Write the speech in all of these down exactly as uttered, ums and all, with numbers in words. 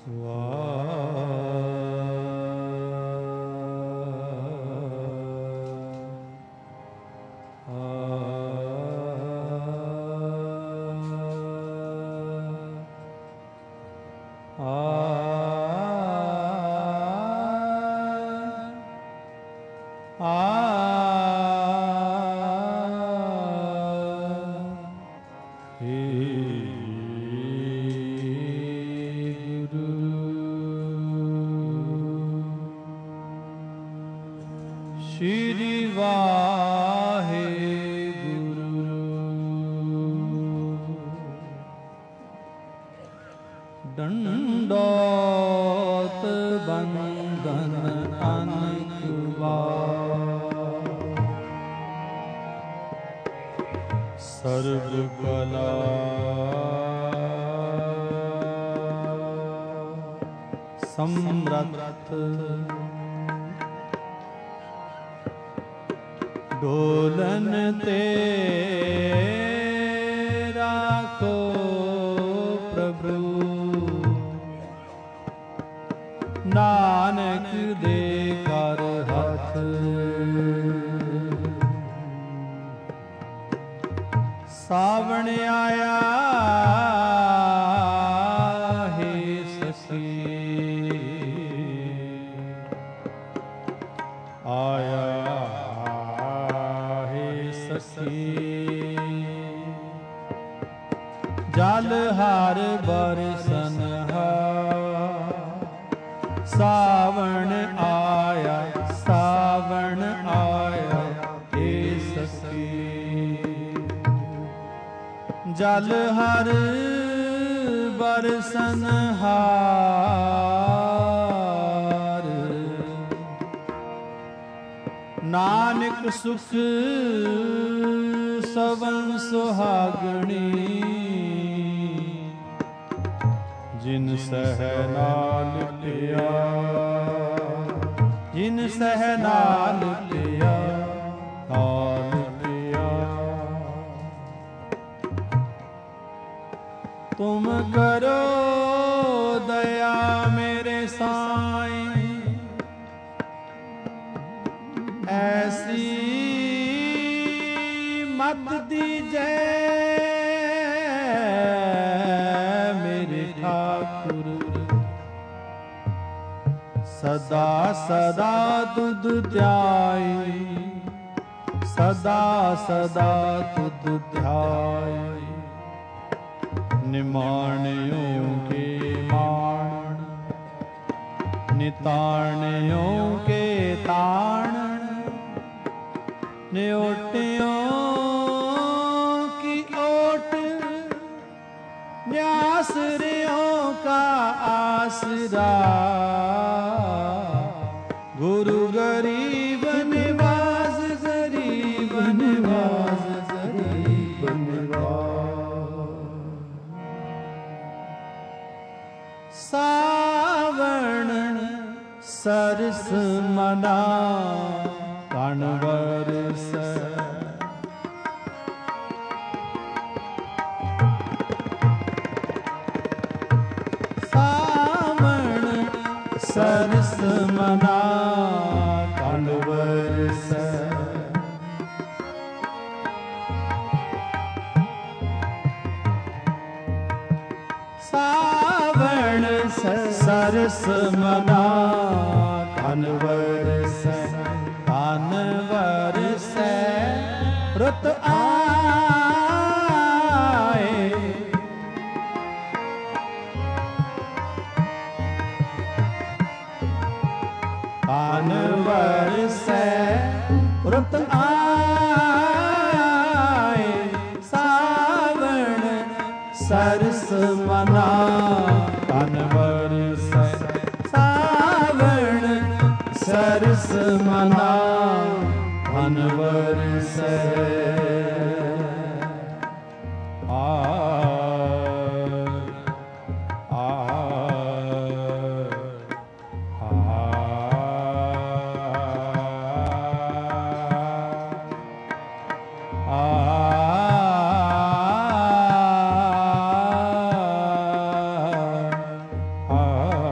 ah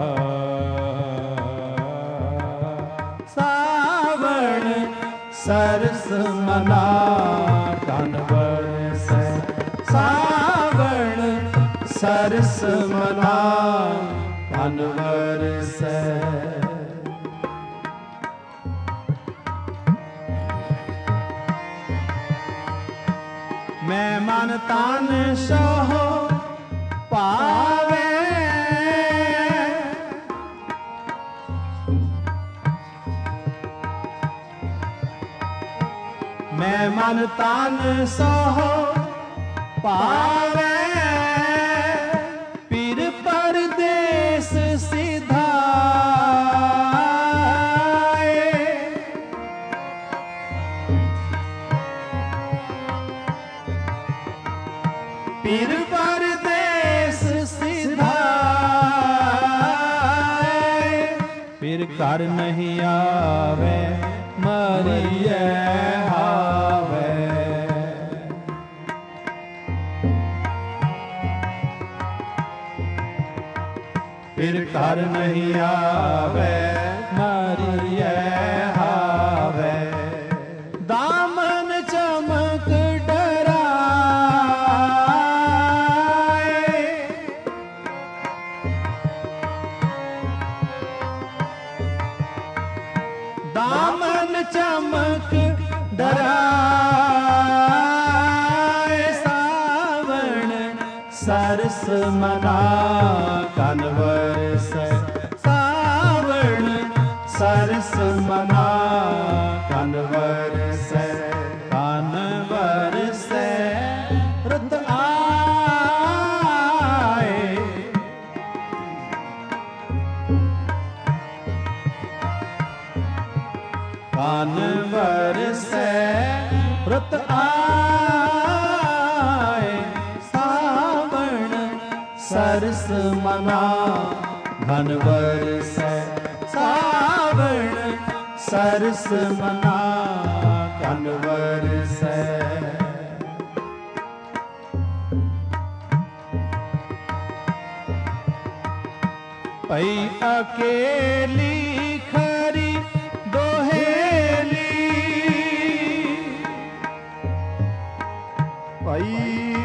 ਸਰਸ ਮਨਾ ਕਨ ਵਰਸੈ ਸਾਵਣ ਸਰਸ ਮਨਾ ਕਨ ਵਰਸੈ। ਮੈਂ ਮਨ ਤਨ ਸੋਹ ਪਾਵੇ ਮੈਂ ਮਨ ਤਨ ਸੋਹ ਪਾਵੇ ਪੀਰ ਪਰਦੇਸ ਸਿਧਾਏ ਪੀਰ ਪਰਦੇਸ ਸਿਧਾਏ ਪੀਰ ਘਰ ਨਹੀਂ ਆਵੇ ਮਰੀਏ ਹਾਵੇ। ਫਿਰ ਘਰ ਨਹੀਂ ਆਵੇ ਮਰੀਏ ਹਾਵੇ। ਦਾਮਨ ਚਮਕ ਡਰਾਏ ਦਾਮਨ ਚਮਕ ਡਰਾਏ ਸਾਵਣ ਸਰਸ ਮਨਾ ਕਨ ਵਰਸੈ ਸਾਵਣ ਸਰਸ ਮਨਾ ਕਨ ਵਰਸੈ ਕਨ ਵਰਸੈ ਰੁੱਤ ਆਏ ਕਨ ਵਰਸੈ ਰੁੱਤ ਆਏ ਸਾਵਣ ਸਰਸ ਮਨਾ ਘਨ ਵਰਸੈ ਸਾਵਣ ਸਰਸ ਮਨਾ ਘਨ ਵਰਸੈ। ਪਈ ਅਕੇਲੀ ਖਰੀ ਦੋਹੇਲੀ ਪਈ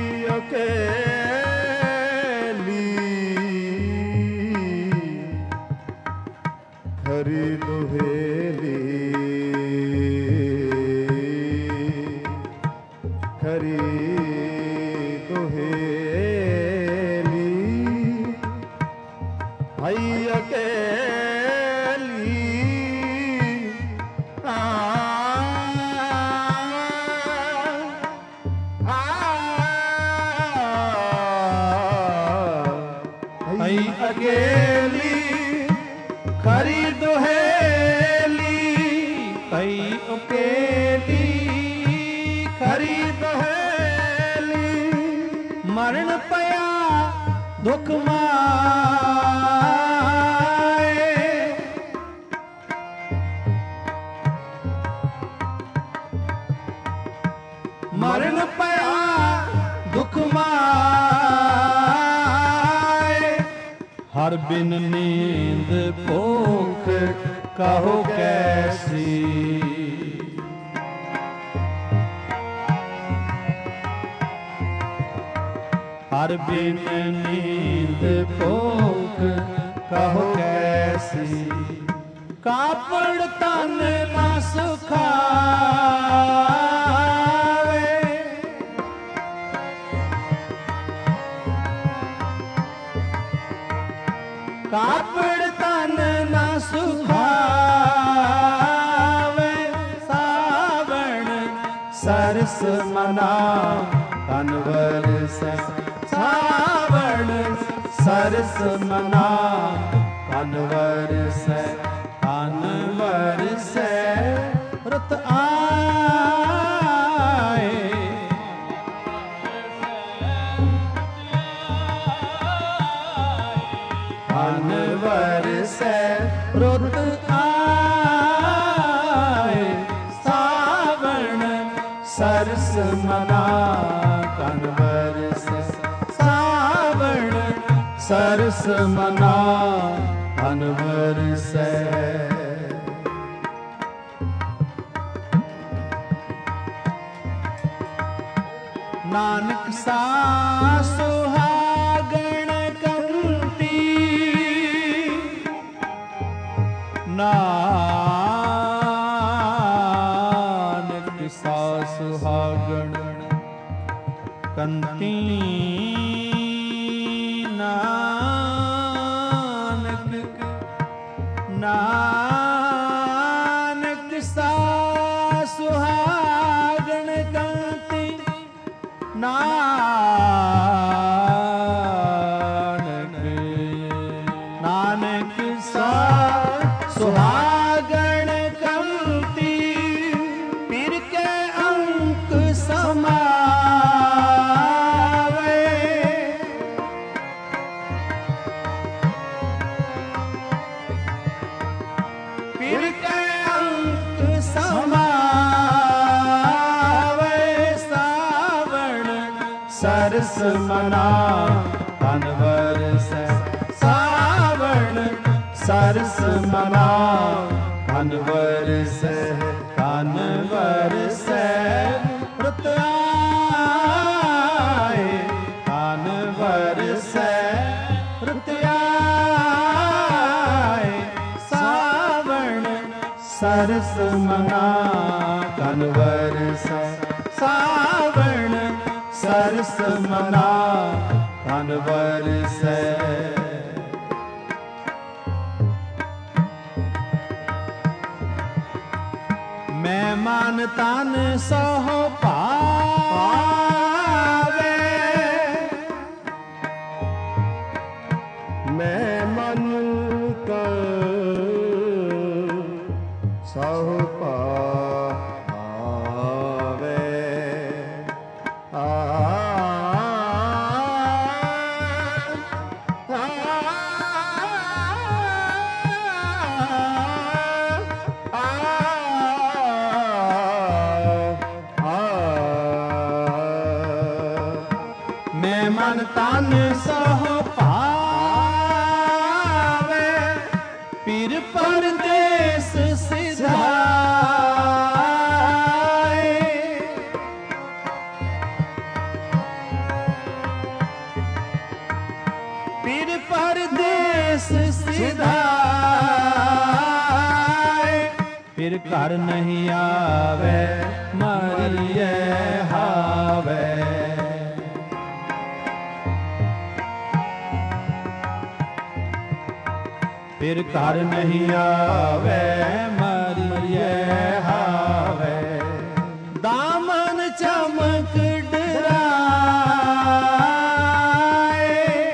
ਅਕੇਲੀ ਖਰੀ ਦੋਹੇਲੀ ਖਰੀ ਦੋਹੇਲੀ ਭਾਈ ਅਕੇਲੀ ਆ ਭਾਈ ਅਕੇਲੀ ਖਰੀ ਦੋਹੇਲੀ ਭਾਈ ਅਕੇਲੀ ਖਰੀ ਦੋਹੇਲੀ ਮਰਨ ਪਿਆ ਦੁਖ ਮਾਏ ਮਰਨ ਪਿਆ ਦੁਖ ਮਾਏ ਹਰ ਬਿਨ ਨੀਂਦ ਭੁਖ ਕਹੋ ਕੈਸੀ ਹਰ ਬਿਨ ਨੀਂਦ ਭੁਖ ਕਹੋ ਕੈਸੀ ਕਾਪੜ ਤਨ ਨਾ ਸੁਖਾਵੇ ਕਾਪੜ ਤਨ ਨਾ ਸੁਖਾਵੇ ਸਾਵਣ ਸਰਸ ਮਨਾ ਕਨ ਵਰਸੈ ਸਾਵਣ ਸਰਸ ਮਨਾ ਕਨ ਵਰਸੈ ਕਨ ਵਰਸੈ ਰੁੱਤ ਆਏ ਕਨ ਵਰਸੈ ਰੁੱਤ ਆਏ ਸਾਵਣ ਸਰਸ ਮਨਾ ਕਨ ਵਰਸੈ ਸਾਵਣ ਸਰਸ ਮਨਾ ਕਨ ਵਰਸੈ। ਨਾਨਕ ਸਾ ਸੁਹਾਗਣ ਕੰਤੀ ਨਾਨਕ ਸਾ ਸੁਹਾਗਣ ਕੰਤੀ ਨਾਨਕ ਨਾਨਕ ਸਾ ਸੁਹਾਗਣ ਕੰਤੀ ਨਾਨਕ ਨਾਨਕ ਸਾ ਸੁਹਾਗਣ ਕੰਤੀ ਪਿਰ ਕੇ ਅੰਕ ਸਮਾਵੇ ਪਿਰ ਕੇ ਅੰਕ ਸਮਾਵੇ ਸਾਵਣ ਸਰਸ ਮਨਾ ਤਨ ਵਰਸੈ ਸਾਵਣ ਸਰਸ ਮਨਾ ਤਨ ਵਰਸੈ ਤਨ ਵਰਸੈ ਰੁੱਤ ਆਏ ਤਨ ਵਰਸੈ ਰੁੱਤ ਆਏ ਸਾਵਣ ਸਰਸ ਮਨਾ ਤਨ ਵਰਸੈ ਸਾਵਣ ਸਰਸ ਮਨਾ ਤਨ ਵਰਸੈ ਮੈਂ ਮਨ ਤਨ ਸਹੁ ਭਾਵੇ ਮੈਂ ਮਨ ਤਨ ਸਹੁ ਭਾਵੇ ਆ ਮੈਂ ਮਨ ਤਨ ਸਹੁ ਭਾਵੇ ਪੀਰ ਪਰਦੇਸ ਸਿਧਾਏ ਪੀਰ ਪਰਦੇਸ ਸਿਧਾਏ ਫਿਰ ਘਰ ਨਹੀਂ ਆਵੇ ਮਰੀਏ ਹਾਵੇ ਫਿਰ ਘਰ ਨਹੀਂ ਆਵੇ ਮਰੀਏ ਹਾਵੇ ਦਾਮਨ ਚਮਕ ਡਰਾਏ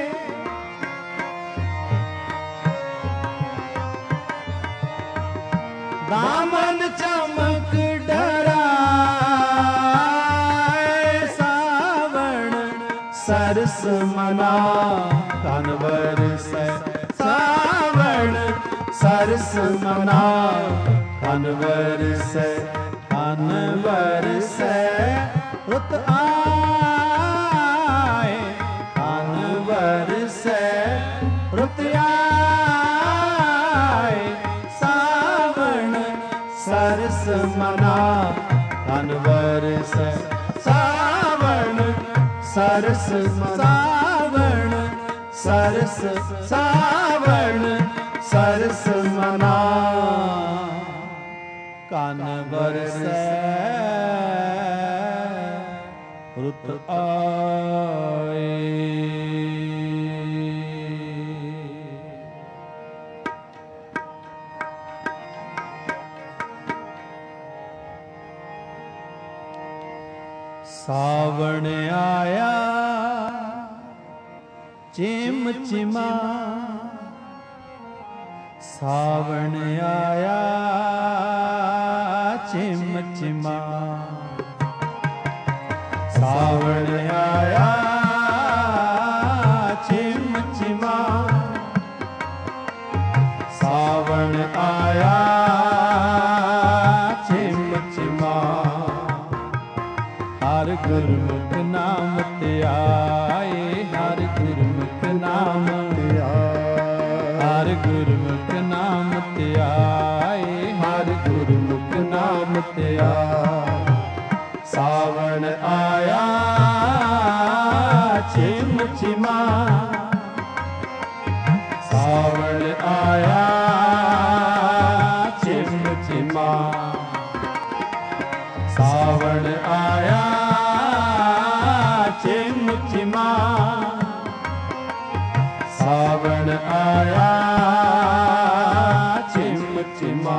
ਦਾਮਨ ਚਮਕ ਡਰਾਏ ਸਾਵਣ ਸਰਸ ਮਨਾ ਤਨ ਵਰਸੈ ਸਾਵਣ ਸਰਸ ਮਨਾ ਤਨ ਵਰਸੈ ਤਨ ਵਰਸੈ ਰੁੱਤ ਆਏ ਤਨ ਵਰਸੈ ਰੁੱਤ ਆਏ ਸਾਵਣ ਸਰਸ ਮਨਾ ਤਨ ਵਰਸੈ ਸਾਵਣ ਸਰਸ ਸਾਵਣ ਸਰਸ ਸਾਵਣ ਸਰਸ ਮਨਾ ਕਨ ਵਰਸੈ ਰੁੱਤ ਆਏ ਸਾਵਣ ਆਇਆ ਚਿਮ ਚਿਮਾ ਸਾਵਣ ਆਇਆ ਚਿਮ ਚਿਮਾ ਸਾਵਣ ਆਇਆ ਚਿਮ ਚਿਮਾ ਸਾਵਣ ਆਇਆ ਚਿਮ ਚਿਮਾ ਹਰ ਗੁਰਮੁਖ ਨਾਮ ਧਿਆਏ ਹਰ ਗੁਰਮੁਖ ਨਾਮ ਧਿਆਏ ਹਰ ਗੁਰਮੁਖ ਨਾਮ ਧਿਆਏ ਹਰ ਗੁਰਮੁਖ ਨਾਮ ਧਿਆਏ ਸਾਵਣ ਆਇਆ ਸਾਵਣ ਆਇਆ ਚਿਮ ਚਿਮਾ, ਸਾਵਣ ਆਇਆ ਚਿਮ ਚਿਮਾ, ਸਾਵਣ ਆਇਆ ਚਿਮ ਚਿਮਾ।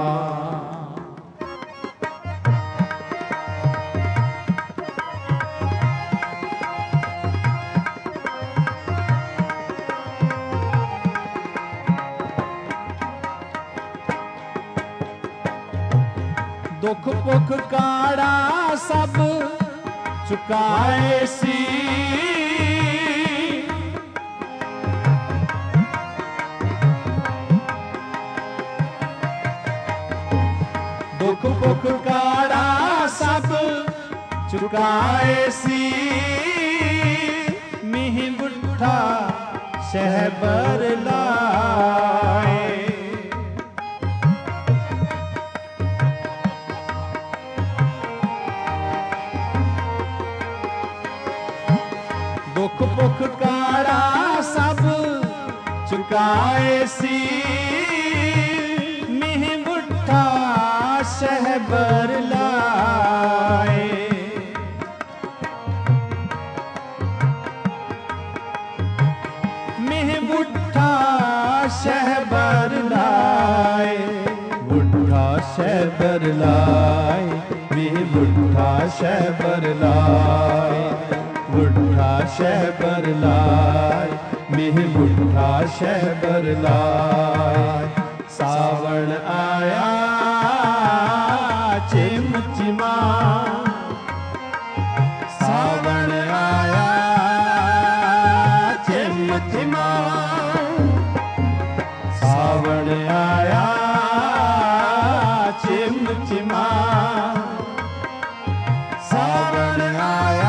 ਦੁੱਖ ਭੁੱਖ ਕਾੜਾ ਸਭ ਚੁਕਾਏ ਸੀ, ਦੁੱਖ ਭੁੱਖ ਕਾੜਾ ਸਭ ਚੁਕਾਏ ਸੀ, ਮੀਂਹ ਬੁੱਠਾ ਸ਼ਹਿਬਰ ਲਾਏ। ਦੁੱਖ ਭੁੱਖ ਕਾੜਾ ਸਭ ਚੁਕਾਏ ਸੀ, ਮੀਂਹ ਬੁੱਠਾ ਸ਼ਹਿਬਰ ਲਾਏ। ਮੀਂਹ ਬੁੱਠਾ ਸ਼ਹਿਬਰ ਲਾਏ, ਬੁੱਠਾ ਸ਼ਹਿਬਰ ਲਾਏ, ਮੀਂਹ ਬੁੱਠਾ ਸ਼ਹਿਬਰ ਲਾਏ, ਬੁੱਠਾ ਸ਼ਹਿਬਰ ਲਾਏ, ਮੀਂਹ ਬੁੱਠਾ ਸ਼ਹਿਬਰ ਲਾਏ। ਸਾਵਣ ਆਇਆ ਚਿਮ ਚਿਮਾ, ਸਾਵਣ ਆਇਆ ਚਿਮ ਚਿਮਾ, ਸਾਵਣ ਆਇਆ ਚਿਮ ਚਿਮਾ, ਸਾਵਣ ਆਇਆ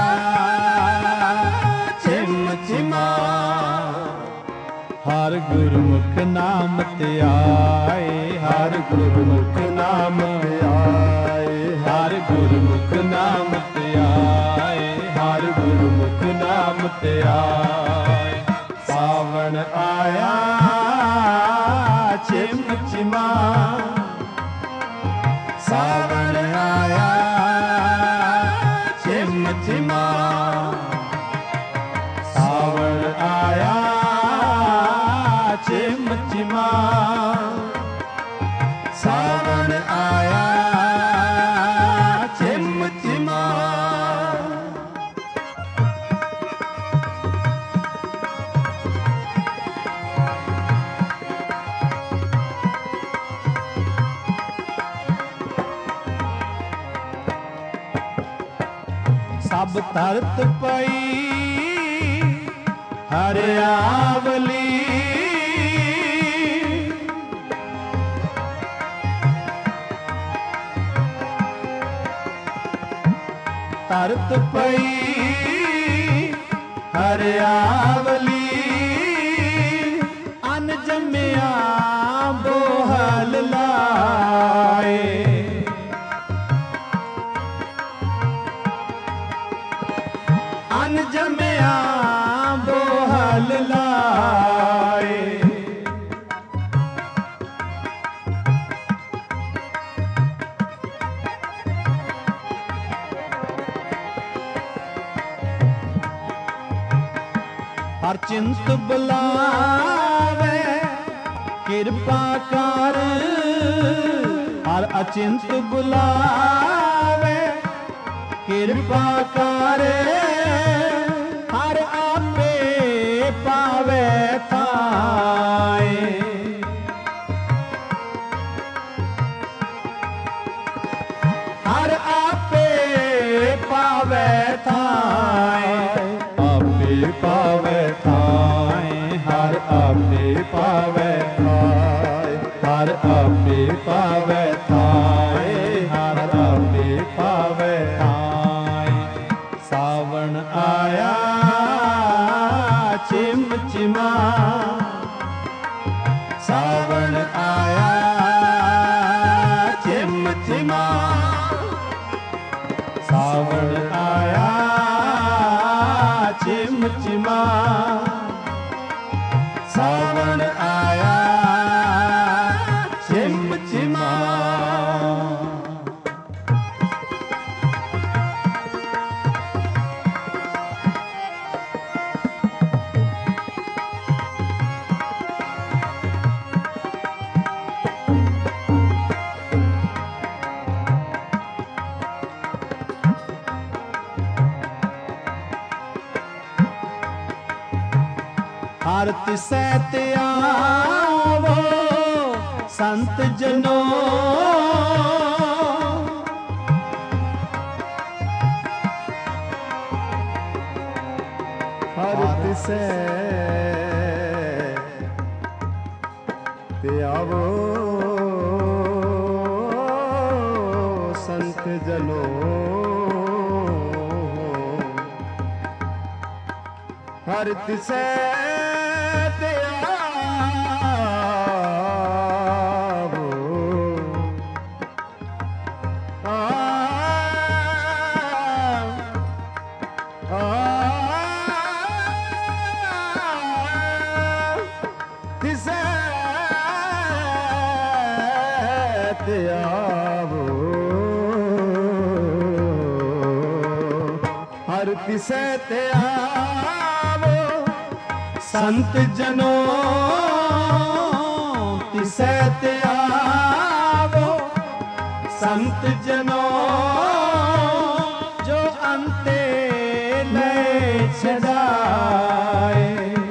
ਹਰ ਗੁਰਮੁਖ ਨਾਮ ਧਿਆਏ, ਹਰ ਗੁਰਮੁਖ ਨਾਮ ਧਿਆਏ, ਹਰ ਗੁਰਮੁਖ ਨਾਮ ਧਿਆਏ, ਹਰ ਗੁਰਮੁਖ ਨਾਮ ਧਿਆਏ। ਸਾਵਣ ਆਇਆ ਚਿਮ ਚਿਮਾ, ਸਾਵਣ ਆਇਆ ਚਿਮ ਚਿਮਾ, ਸਾਵਣ ਆਇਆ ਚਿਮ ਚਿਮਾ, ਸਾਵਣ ਆਇਆ ਚਿਮ ਚਿਮਾ। ਸਭ ਧਰਤ ਪਈ ਹਰਿਆਵਲੀ, ਧਰਤ ਪਈ ਹਰਿਆਵਲੀ, ਅਨ ਜੰਮਿਆ ਬੋਹਲ ਲਾਏ। ਅਨ ਜੰਮਿਆ ਬੋਹਲ ਲਾਏ। ਹਰ ਚਿੰਤ ਬੁਲਾਵੇ ਕਿਰਪਾ ਕਰ, ਹਰ ਅਚਿੰਤ ਬੁਲਾਵੇ ਕਿਰਪਾ ਕਰ, ਹਰ ਆਪੇ ਪਾਵੇ ਥਾਏ। ਹਰ ਆਪੇ ਪਾਵੇ ਥਾਏ, ਆਪੇ ਪਾਵੇ ਥਾਏ, ਹਰ ਆਪੇ ਪਾਵੇ ਥਾਏ, ਹਰ ਆਪੇ ਪਾਵੇ ਥਾਏ, ਹਰ ਆਪੇ ਪਾਵੇ ਥਾਏ। ਸਾਵਣ ਆਇਆ ਚਿਮ ਚਿਮਾ, ਸਾਵਣ ਆਇਆ ਚਿਮ ਚਿਮਾ, ਸਾਵਣ ਆਇਆ ਚਿਮ ਚਿਮਾ, ਸਾਵਣ ਆਇਆ तिसै ते आवो संत जनों, हर तिसै ते आवो संत जनों, हर तिसै ते आवो आ, आ, तिसै ते आवो, हर तिसै ते आवो संत जनों, तिसै ते आवो संत जनों, जो अंते ले छड़ाए,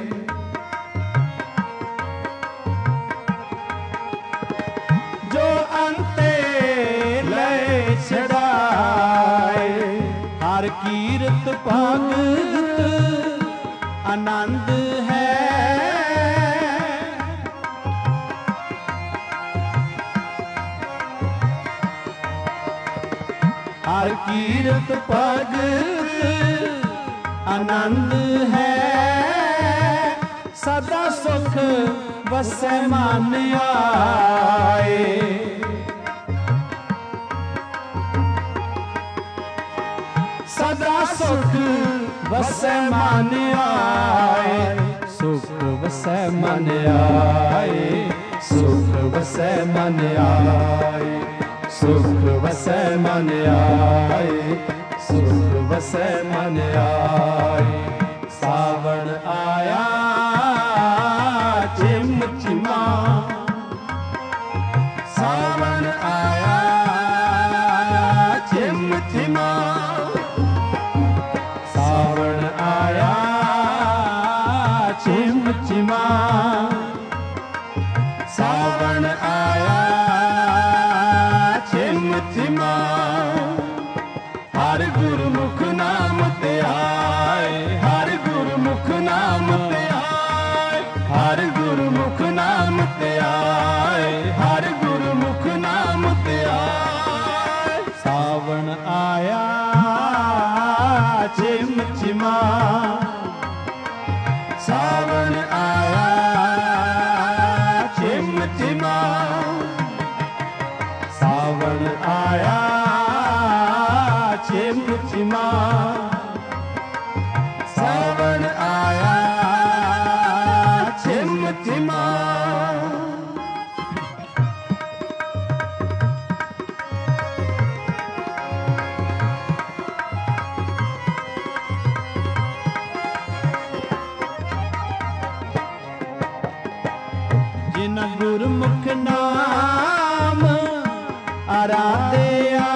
जो अंते ले छड़ाए, हर कीरत भगत आनंद है, हर कीरत भगत आनंद है, सदा सुख वसै मन आए, सदा सुख वसै मन आए, सुख वसै मन आए, सुख वसै मन आए, सुख वसै मन आए, सुख वसै मन आए। सावन आया चिम चिमा, सावन आया चिम चिमा, सावन आया चिम चिमा, सावन आया चिम चिमा, हर गुरमुख नाम ते आए, हर गुरमुख नाम ते आए, हर गुरमुख नाम ते आए, हर गुरमुख नाम ते आए। सावन आया चिम चिमा, सावन आया चिम चिमा, सावन आया चिम चिमा, सावन आया चिम चिमा। जिन गुरमुख नाम आराध्या,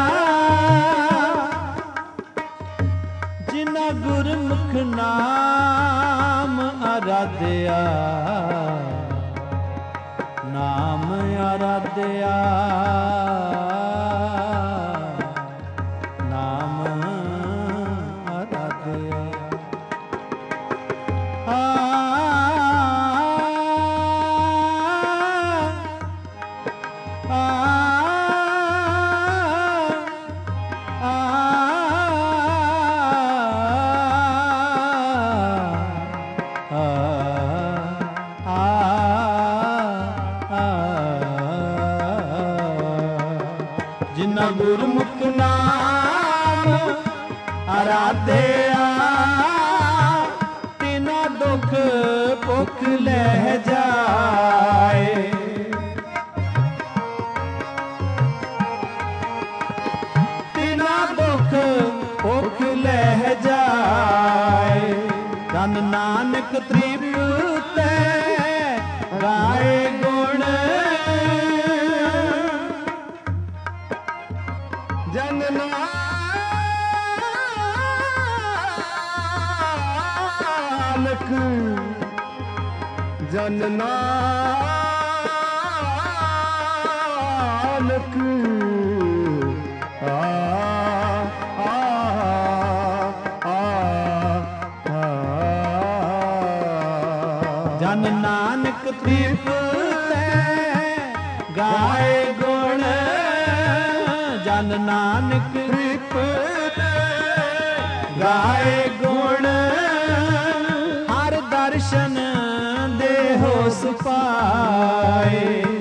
जिन गुरमुख नाम आराध्या, नाम आराध्या, नाम आराध्या, आ जिन्ना गुरमुख नाम आराध्या, तिना दुख भुख लह जाए, तिना दुख भुख लह जाए। धन नानक तृप्त गाए गुण, जन नानक जन नानक तृप्त गाए गुण, जन नानक तृप्त गाए गुण, हर दर्शन देहो सुपाए।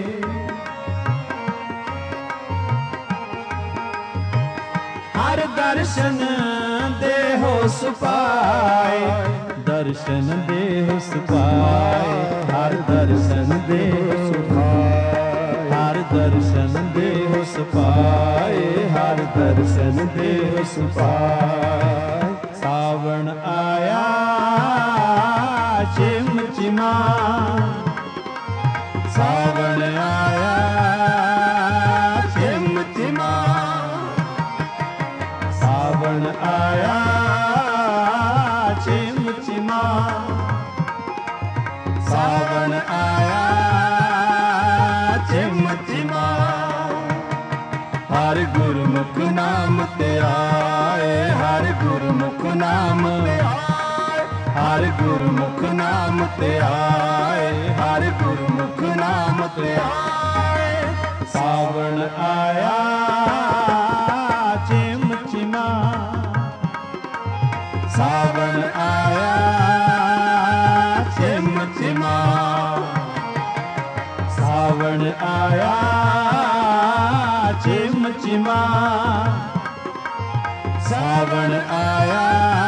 हर दर्शन देहो सुपाए, दर्शन देहो सुपाए, हर दर्शन देहो सुपाए, हर दर्शन देहो सुपाए, हर दर्शन देहो सुपाए। सावन आया चिम चिमा, सावन आया चिम चिमा, सावन आया चिम चिमा, सावन आया चिम चिमा। हर गुरमुख नाम ते आए, हर गुरमुख नाम ते आए, हर गुरमुख नाम ते आए, हर गुरमुख नाम ते आए। सावन आया चिम चिमा, सावन आया चिम चिमा, सावन आया चिम चिमा, सावन आया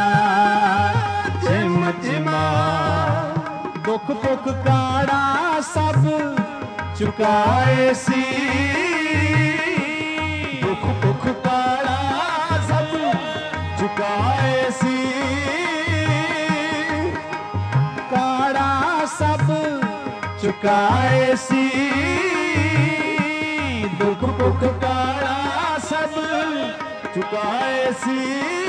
चिम चिमा। दुख दुख काड़ा सब चुकाए सी, दुख दुख काड़ा सब चुकाए सी, काड़ा सब चुकाए सी, दुख दुख काड़ा सब चुकाए सी।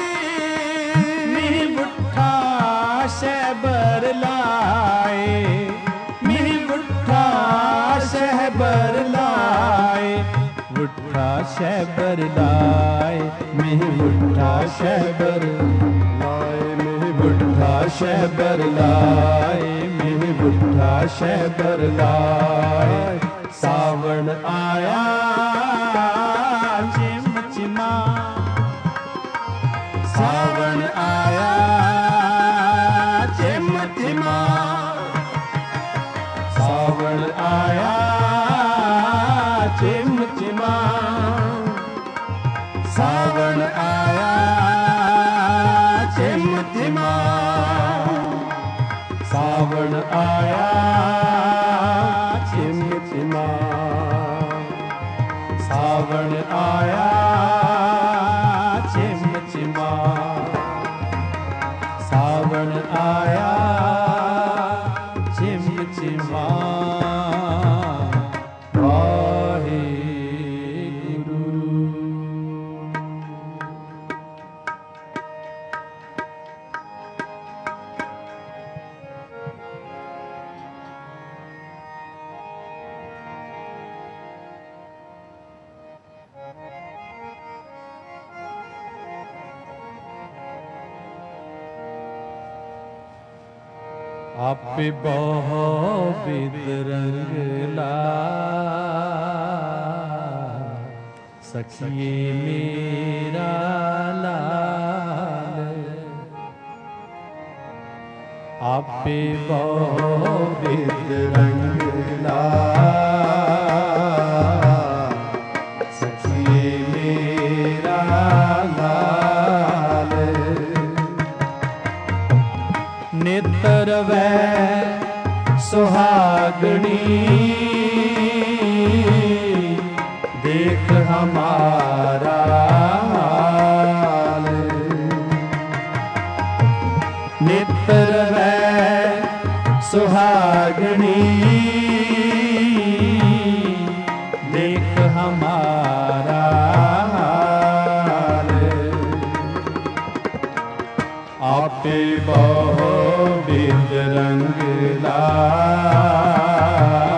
मिहि बुट्ठा शहबर लाए, मिहि बुट्ठा शहबर लाए, बुट्ठा शहबर लाए, मिहि बुट्ठा शहबर लाए, मिहि बुट्ठा शहबर लाए, मिहि बुट्ठा शहबर लाए। सावन आया चिम चिमा, सावन आया चिम चिमा, सावन आया चिम चिमा, सावन आया चिम चिमा, सावन आया चिम चिमा, सावन आया चिम चिमा, सावन आया चिम चिमा। आपे बहु विद रंग ला, सखिए मेरा लाल। आपे बहु विद रंग ला, सखिए मेरा लाल। नेत्र वै सुहागणी, देख हमारा हाल। नेत्र वै सुहागणी, देख हमारा हाल। आपे बहु विद रंग ला,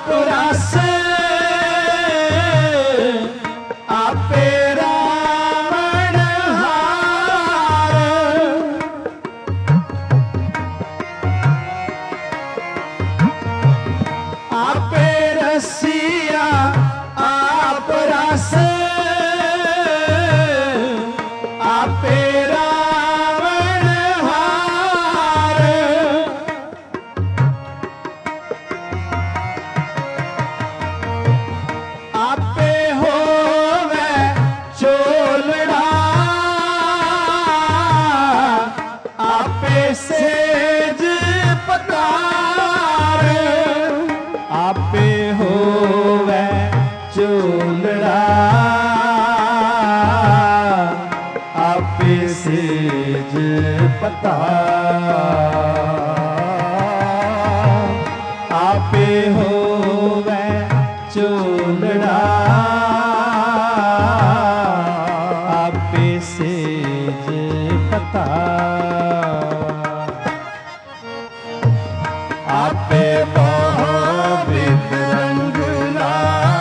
रस आपे रावण हार आपे रसिया आप रस आपे रावण हार आपे होवे चोलड़ा आपे सेज पतार आपे होवे चोलड़ा आपे सेज पतार आपे होवे चोलड़ा आपे सेज पतार आपे बहुविध रंगला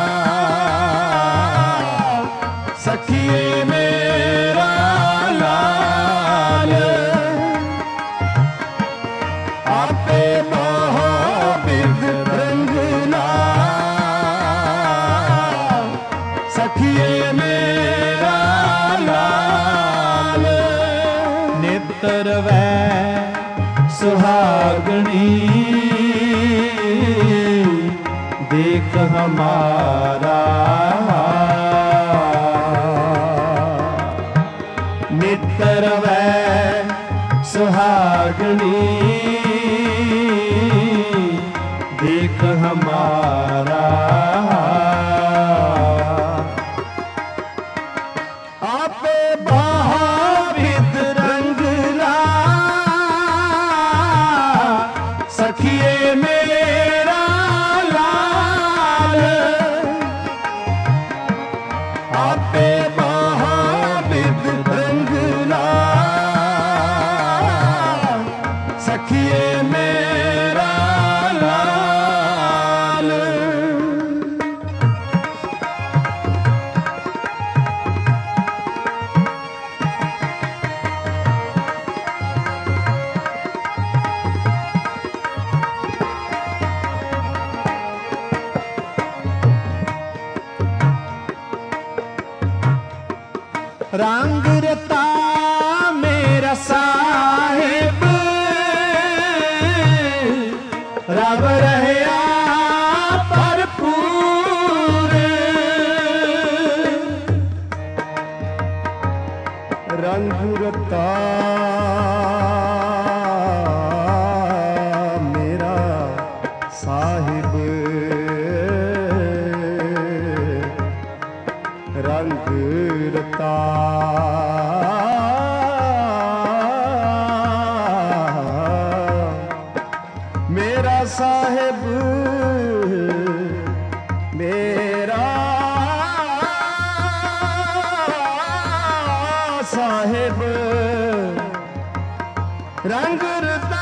सखिए मेरा लाल आपे बहुविध रंगला सखिए मेरा लाल नितर वै सुहागणी देख हमारा नितर वै सुहागणी देख हमारा आपे बहुविध रंगला सखिए मेरा लाल आपे बहुविध रंगला सखिए मेरा लाल रंग रता मेरा साहिब रब रहया भरपूर रंग रता मेरा साहिब रंग रता मेरा साहिब मेरा साहिब रंग रता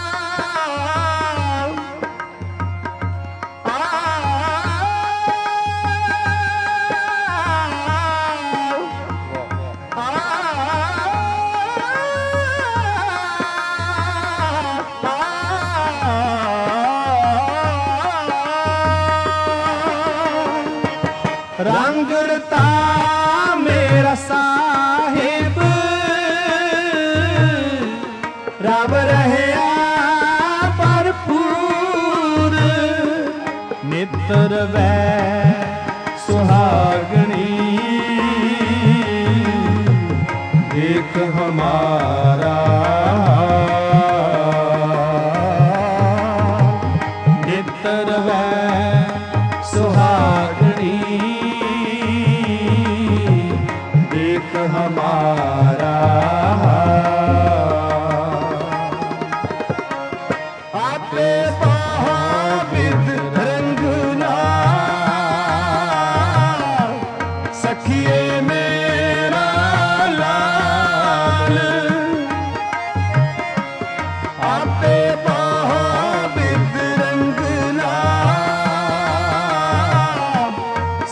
रंग रता मेरा साहिब रब रहया भरपूर नितर वै सुहागणी देख हमारा नितर वै सुहागणी देख हमारा आपे बहुविध रंगला सखिए मेरा लाल आपे बहुविध रंगला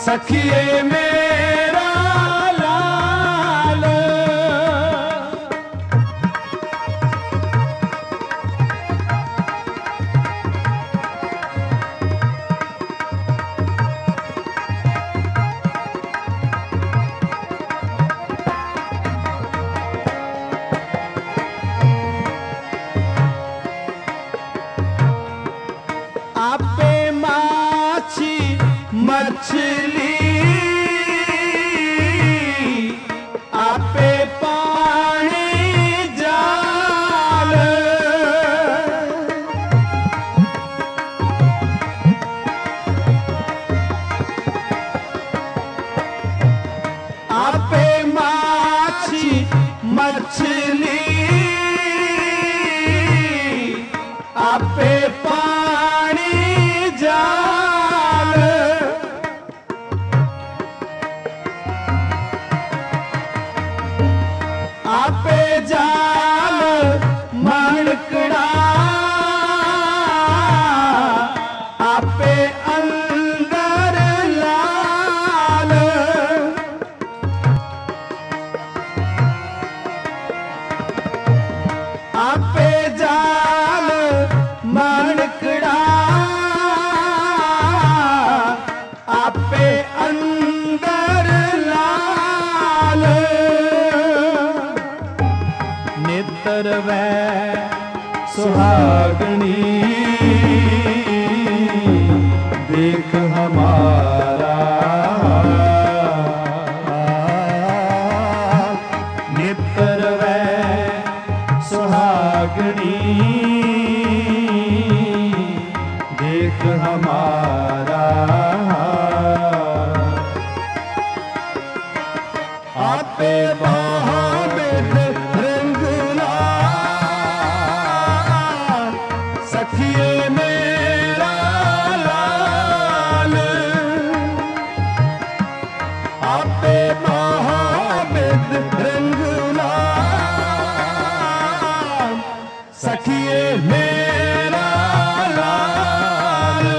सखिए मेरा लाल। आपे माछी मछली आपे पानी जाल। आपे माछी मछली आपे पानी जाल। आपे जाल माणकड़ा आपे अंदर लाल। आपे जाल माणकड़ा आपे अंदर लाल। नेत्र वै सुहागणी देख हमारा। नेत्र वै सुहागणी देख हमारा। आपे महाबिद रंगला सखिए मेरा लाल। आपे महाबिद रंगला सखिए मेरा लाल।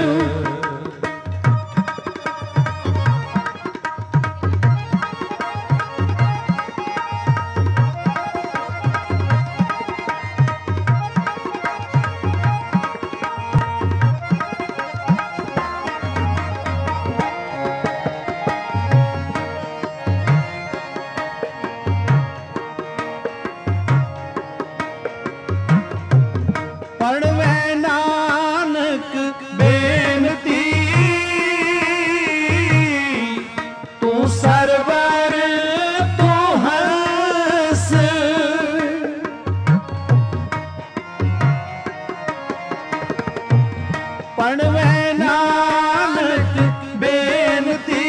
पढ़वे नानक बेनती तू सरवर तू हंस। पढ़वे नानक बेनती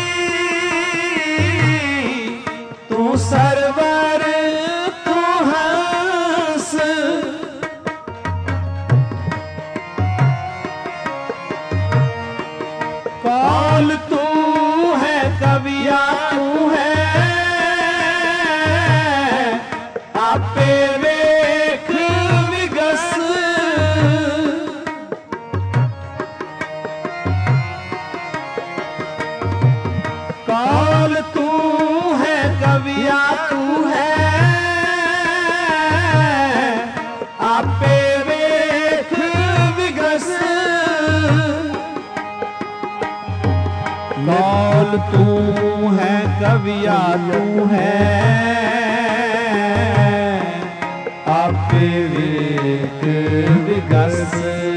तू सरवर तू हंस। कौल तू है कविया तू है आपे वेख विगस। कौल तू है कविया तू है आपे वेख विगस। कौल तू है कविया तू है आपे वेख विगस।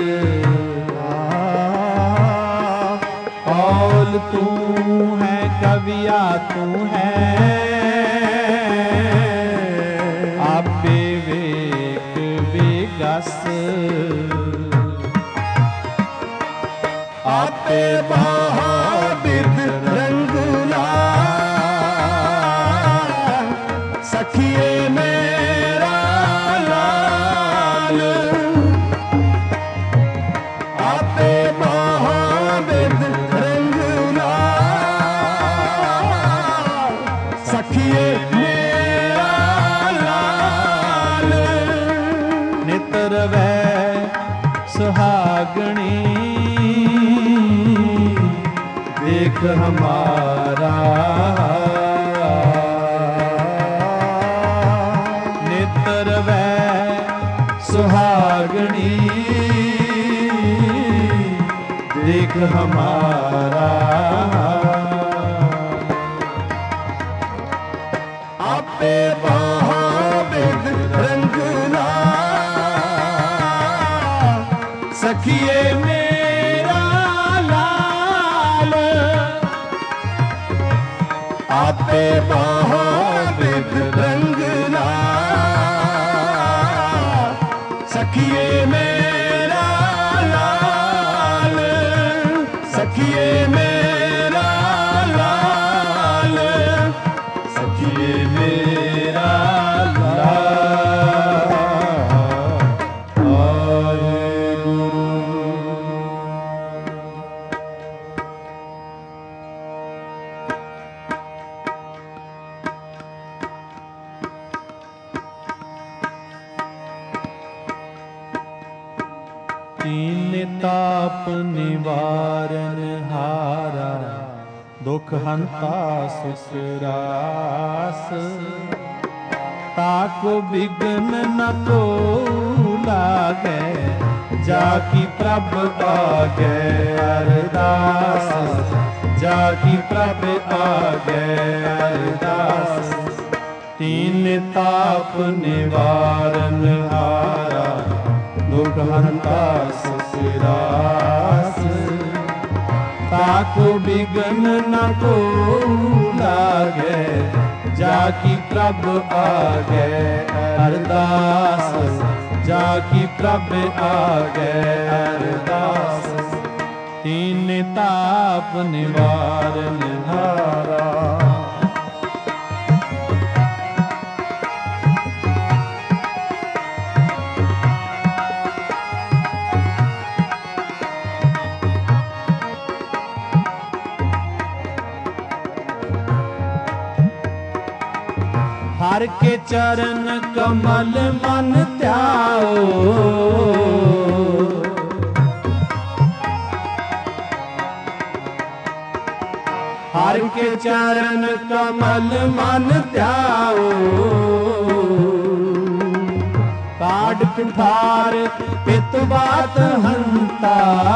कौल तू है कविया तू है आपे वेख विगस। आपे महाबिद रंगला सखिए मेरा लाल। आपे महाबिद रंगला सखिए मेरा लाल। नितर वै सुहागणी देख देख हमारा नेत्र वै सुहागणी देख हमारा आपे बहुविध रंगना सखिए मेरा लाल आपे बहुविध रंगना सखिए मेरा लाल सखिए मेरा लाल सखिए मेरा लाल आए गुरु तीन ताप निवारण हारा दुख हंता सुख रास ताको विघ्न न को लागे जाकी प्रभ आगे अरदास जाकी प्रभ आगे अरदास तीन ताप निवारण हारा दुख हंता सुख रास ताको विघ्न न को लागे जाकी प्रभ आगे अरदास जाकी प्रभ आगे अरदास तीन ताप निवारण हारा हर के चरण कमल मन त्याओ हर के चरण कमल मन त्याओ काट कुठार पित बात हंता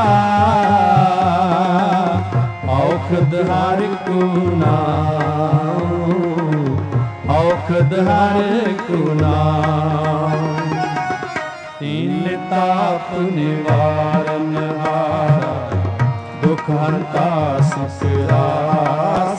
औखद हर को नाम औखद हर को नाम तीन ताप निवारण हारा दुख हंता सुख रास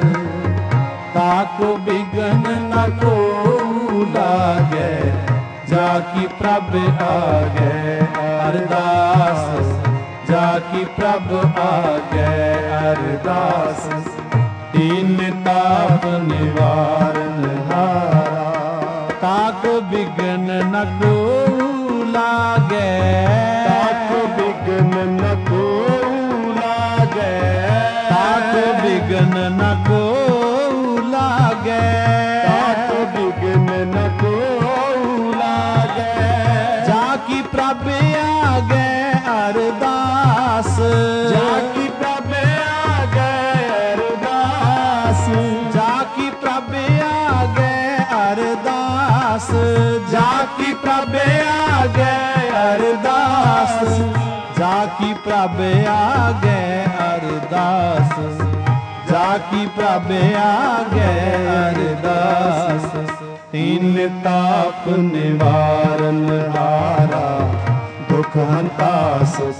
ताको विघ्न न को लागे जाकी प्रभ आगे अरदास जाकी प्रभ आगे अरदास तीन ताप निवारण हारा ताको विघ्न न को लागे ताको विघ्न न को लागे ताको विघ्न न को लागे ताको विघ्न न को लागे जाकी प्रभ आगे अरदास जाकी प्रभ आगे अरदास जाकी प्रभ आगे अरदास जाकी प्रभ आगे अरदास जाकी प्रभ आगे अरदास जाकी प्रभ आगे अरदास तीन ताप निवारण हारा दुख हंता सुख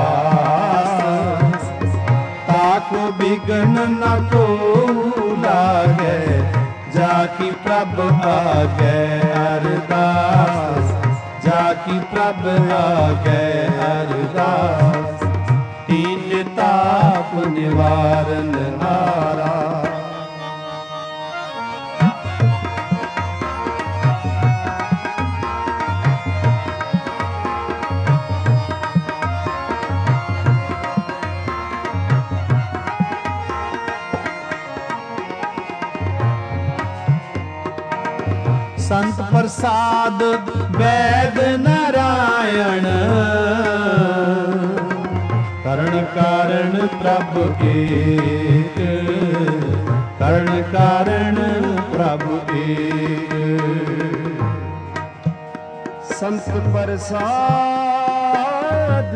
रास ताको विघ्न न को लागे जाकी प्रभ आगे अरदास जाकी प्रभ आगे अरदास तीन ताप निवारण हारा संत प्रसाद वैद नारायण करण कारण प्रभु एक, करण कारण प्रभु एक। संत प्रसाद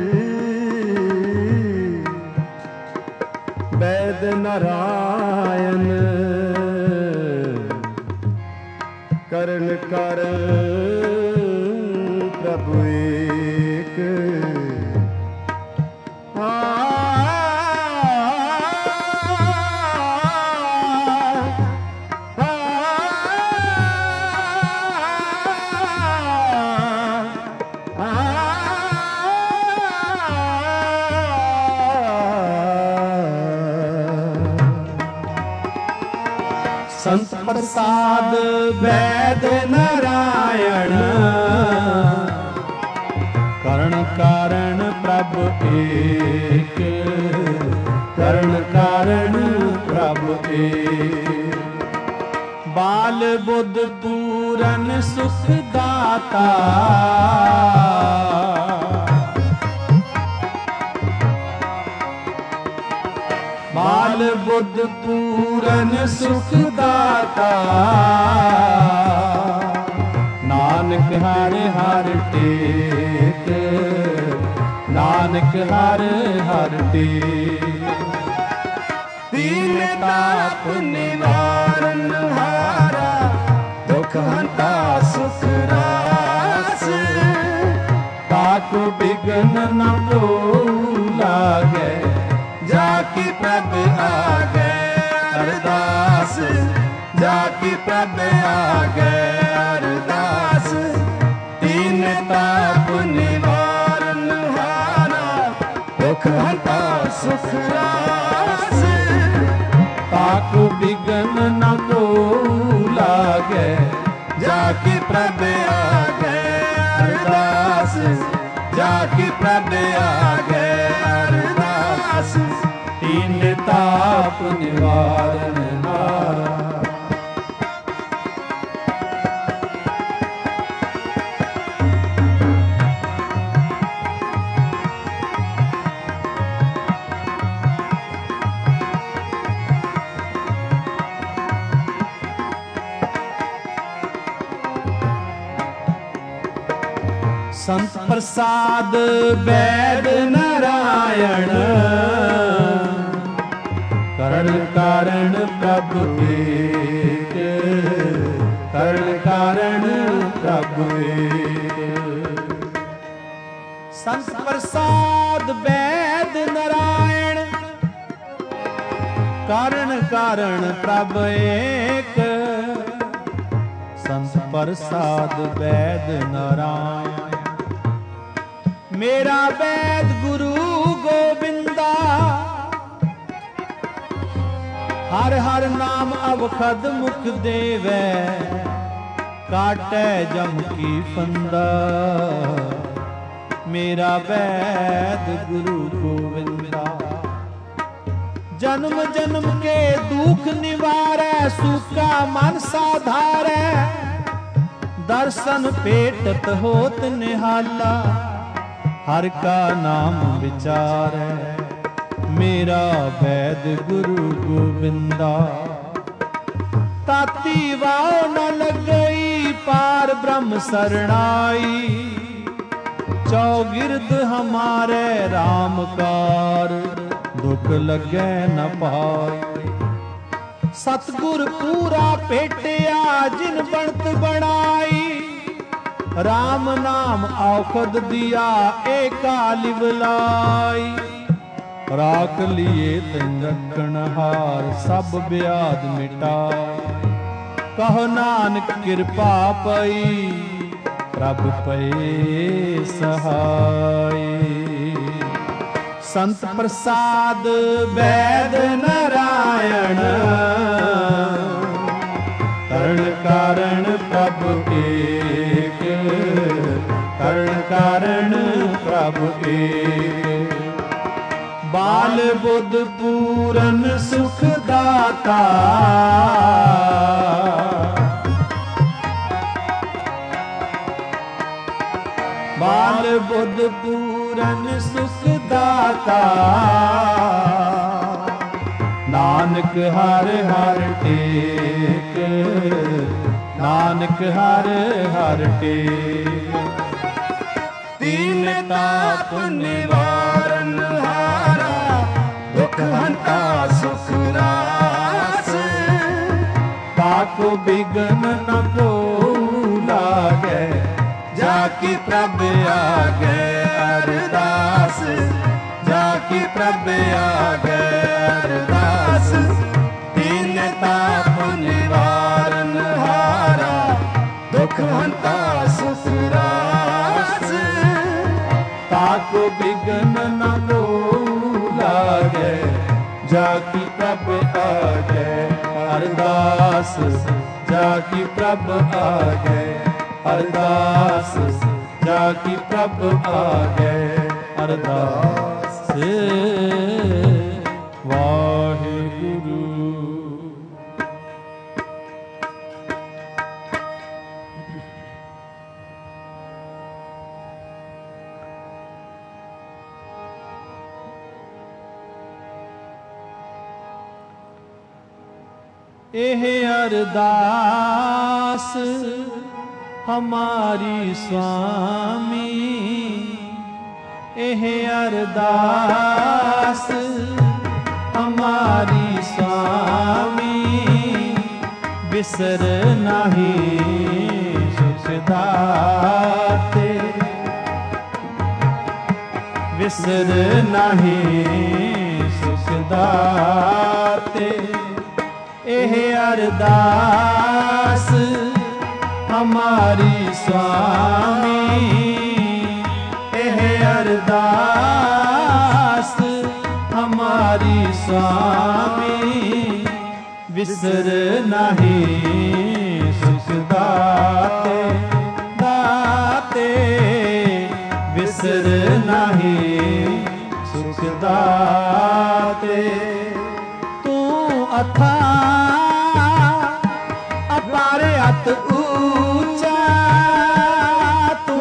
वैद नारायण, करण कारण प्रभु एक। संत प्रसाद वैद नारायण, करण कारण प्रभु एक, करण कारण प्रभु एक। बाल बुद्ध पूरन सुख दाता, बाल बुद्ध पूरन सुख दाता, नानक हर हर टेक, नानक हर हर टेक। दीन ताप निवारण हारा, दुख हंता सुख रास। ताको बिघन न को लागे, जाकी प्रभ आगे अरदास, जाकी प्रभ आगे अरदास। तीन ताप निवारण हारा, दुख हंता सुख रास। ताको बिघन न को लागे, जाकी प्रभ आगे अरदास, जाकी प्रभ आगे अरदास। तीन ताप निवारण हारा। संत प्रसाद वैद नारायण, करण कारण प्रभु एक, करण कारण प्रभु एक। संत प्रसाद वैद नारायण, करण कारण प्रभु एक। संत प्रसाद वैद नारायण, मेरा वैद गुरु गोविंदा। हर हर नाम अवखद मुख देवै, काटै जम की फंदा। मेरा वैद गुरु गोविंदा, जन्म जन्म के दुख निवारै, सूखा मन साधारै। दर्शन पेटत होत निहाला, हर का नाम विचारै। मेरा वैद गुरु गोविंदा, ताती वाओ न लगई, पार ब्रह्म सरणाई। चौगिर्द हमारे राम कार, दुख लगे न पाई। सतगुर पूरा पेटिया, जिन बनत बनाई। राम नाम औखद दिया, एका लिवलाई। राख लिए तिन रखन हार, सब ब्याध मिटाई। कहो नानक कृपा पई, प्रभ पए सहाय। संत प्रसाद वैद नारायण, करण कारण प्रभु एक, करण कारण प्रभु एक। बाल बुद्ध पूरन सुख दाता, बाल बुद्ध पूरन सुख दाता। नानक हर हर टेक, नानक हर हर टेक। दीन ताप निवारण हारा, दुख हंता सुख रास। ताको बिघन न को लागे, जाकी प्रभ आगे अरदास। जाकी प्रभ आगे अरदास। दीन ताप निवारण हारा, दुख हंता सुख रास। ताको बिघन न को लागे, जाकी प्रभ आगे अरदास। जाकी प्रभ आगे अरदास। जाकी प्रभ आगे अरदास। वाहिगुरु। एह अरदास हमारी स्वामी। एह अरदास हमारी स्वामी। बिसर नहीं सुख दाते, बिसर नहीं सुख दाते। एह अरदास हमारी स्वामी। एह अरदास हमारी स्वामी। बिसर नहीं सुख दाते, दाते। बिसर नहीं सुख दाते। तू अथा अपार अत ऊंचा, तू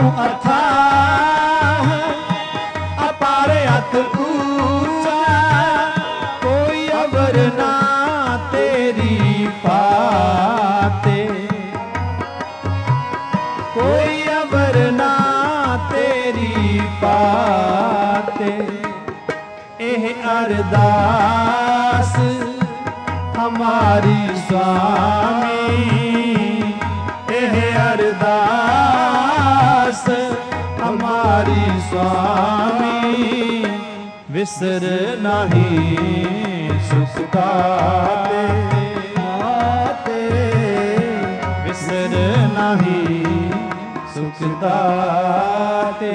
अथाह अपार अत ऊंचा। कोई अवर ना तेरी पाते, कोई अवर ना तेरी पाते। एह अरदास हमारी स्वामी। एह अरदास हमारी स्वामी। विसर नहीं सुख दाते, विसर नहीं सुख दाते।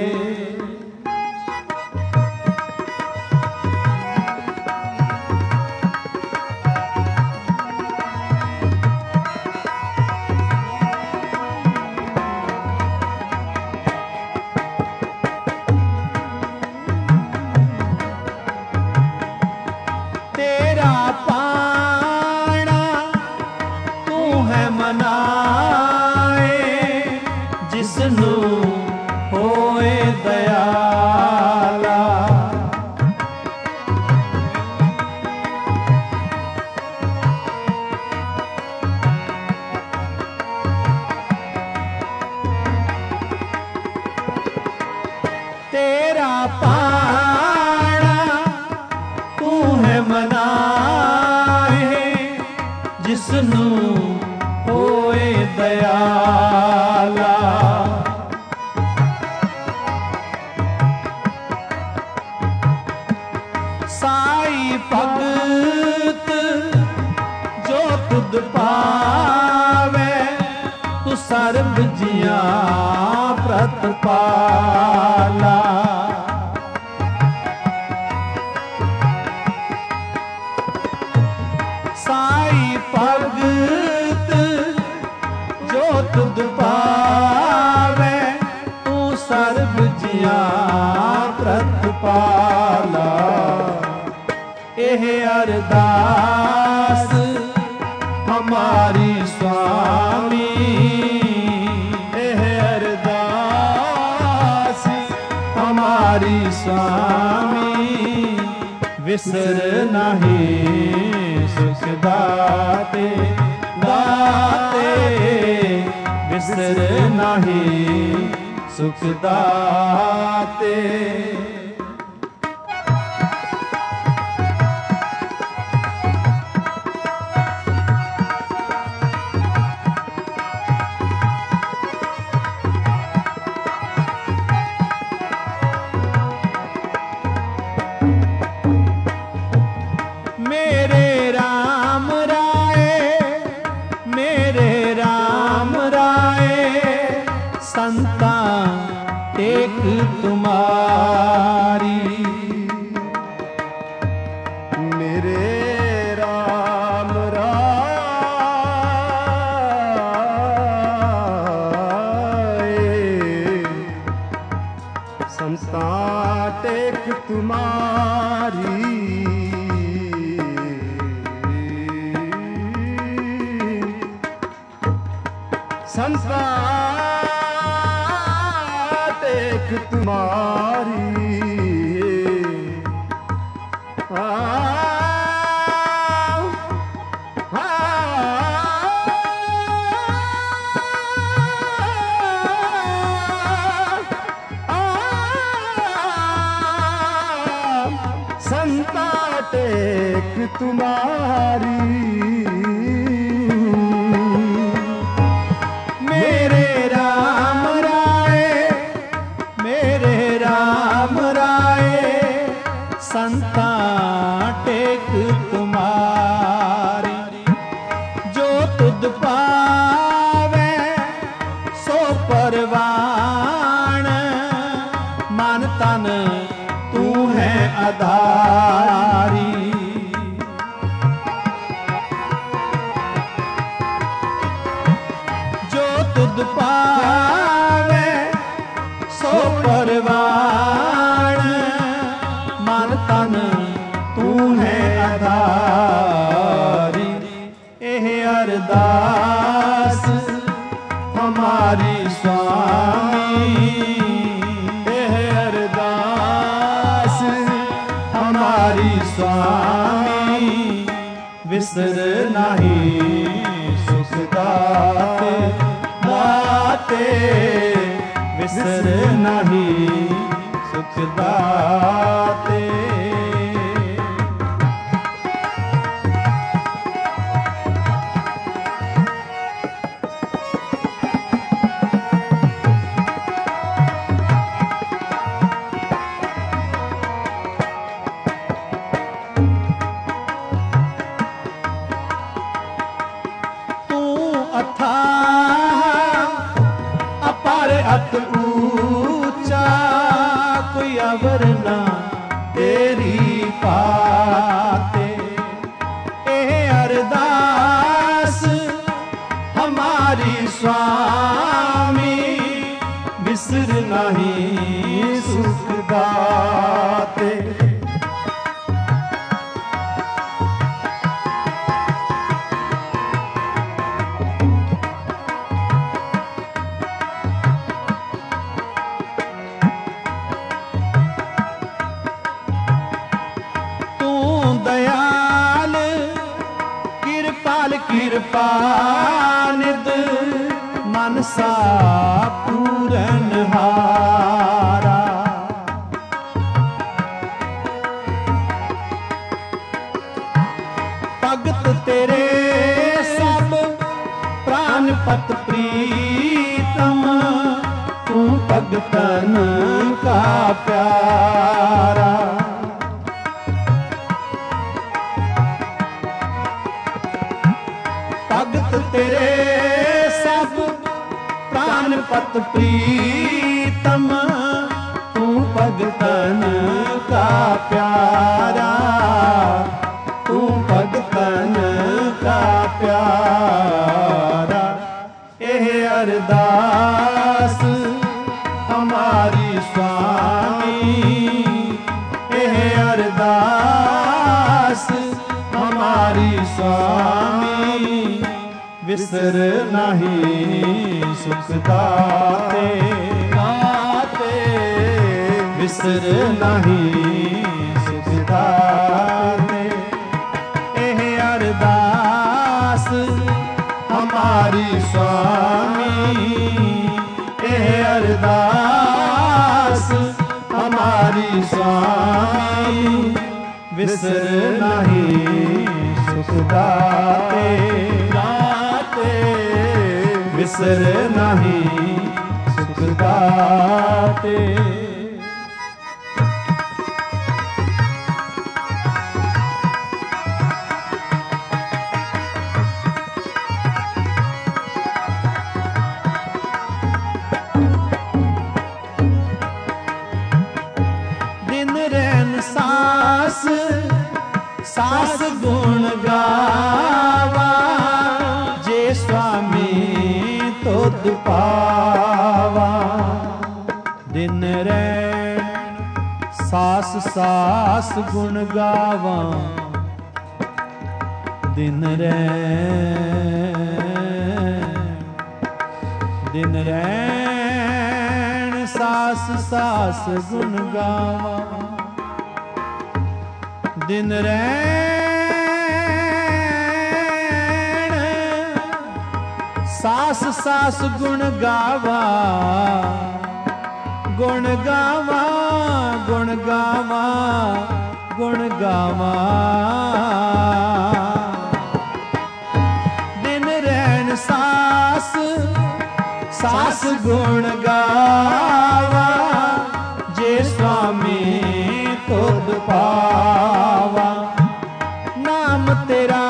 तेरा पाना तू है मनाए, जिसनू होए दयाला। साई भगत जो तुद पावे, तू सर्ब जिया प्रतिपाला। साई भगत जो तुद पावे, तू सर्ब जिया प्रतिपाला। एह अरदास हमारी स्वामी, एह अरदास हमारी स्वामी। विसर नहीं सुख दाते दाते, विसर नहीं सुख दाते। संता टेक तुम्हारी, मेरे राम राय संता टेक तुम्हारी। संता तुम्हारी आ, आ, आ, संता टेक तुम्हारी। मेरे राम संता टेक तुम्हारी, जो तुद पावे सो परवान, मन तन तू है आधारी। जो तुद पावे सो परवान, मन तन तू है आधारी। एह अरदास हमारी स्वामी, एह अरदास हमारी स्वामी, विसर नहीं सुख दाते दाते, विसर नहीं सुख दाते। तू अथाह अपार अत ऊंचा, कोई अवर ना तेरी पाते। ए अरदास हमारी स्वामी, विसर नहीं सुख दाते। दयाल कृपाल कृपा निध, मनसा पूरन हारा। भगत तेरे सब प्राण पत प्रीतम, तू भगतन का प्यारा। भगत तेरे सब प्राण पत प्रीतम, तू भगतन का प्यारा, तू भगतन का प्यारा। एह अरदास हमारी स्वामी, एह अरदास हमारी स्वामी, विसर नहीं सुख दाते दाते, विसर नहीं सुख दाते। विसर नहीं सुख दाते दाते विसर नहीं सुख दाते। सास गुण गावा जे स्वामी तुध पावा। दिन रैन सास सास गुण गावा दिन रैन दिन रैन सास सास गुण गावा दिन रैन सास सास गुण गावा गुण गावा गुण गावा गुण गावा। दिन रैन सास सास गुण गावा जे स्वामी तुध पावा। नाम तेरा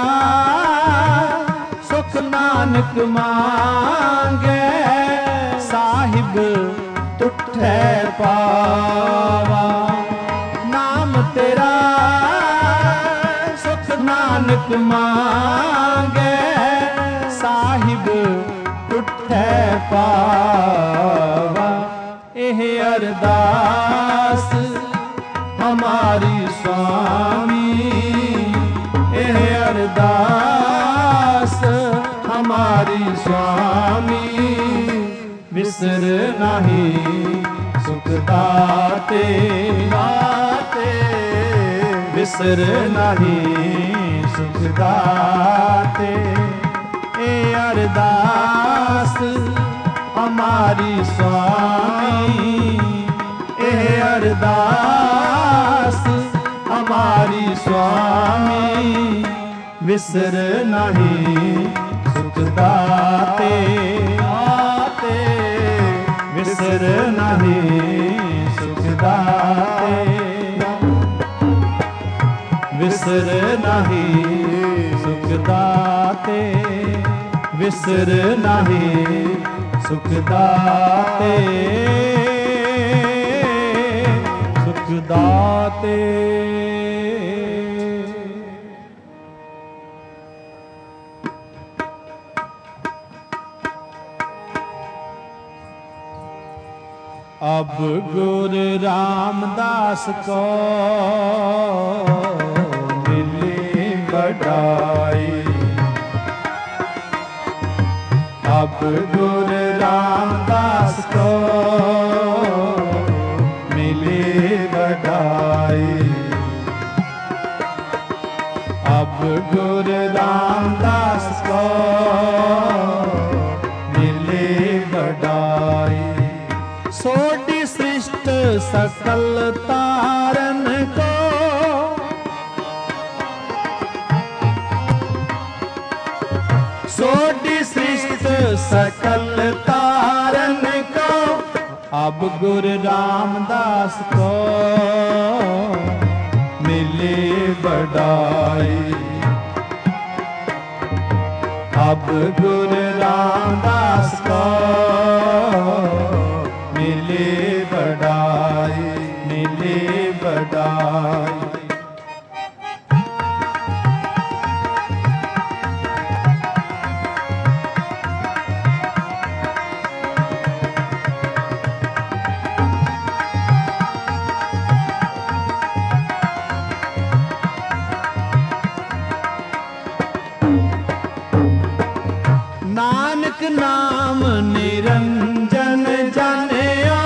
सुख नानक मांगे साहिब तुठे पावा। नाम तेरा सुख नानक मांगे साहिब तुठे पावा। एह अरदास हमारी स्वामी एह अरदास हमारी स्वामी। विसर नहीं सुख दाते दाते विसर नहीं सुख दाते। ए अरदास हमारी स्वामी ए अरदास हमारी स्वामी। विसर नहीं सुख दाते दाते विसर नहीं सुख दाते विसर नहीं सुख दाते विसर नहीं सुख दाते सुख दाते। अब गुरु रामदास को मिली बढ़ाई। अब गुरु रामदास को मिली बढ़ाई। अब गुरु रामदास को मिली बढ़ाई। सोटी सृष्ट सकल तारन को सोटी सृष्ट सकल तारन को अब गुरु रामदास को मिले बढ़ाई। अब गुरु रामदास को मिले बढ़ाई मिले बढ़ाई। नानक नाम निरंजन जानियो।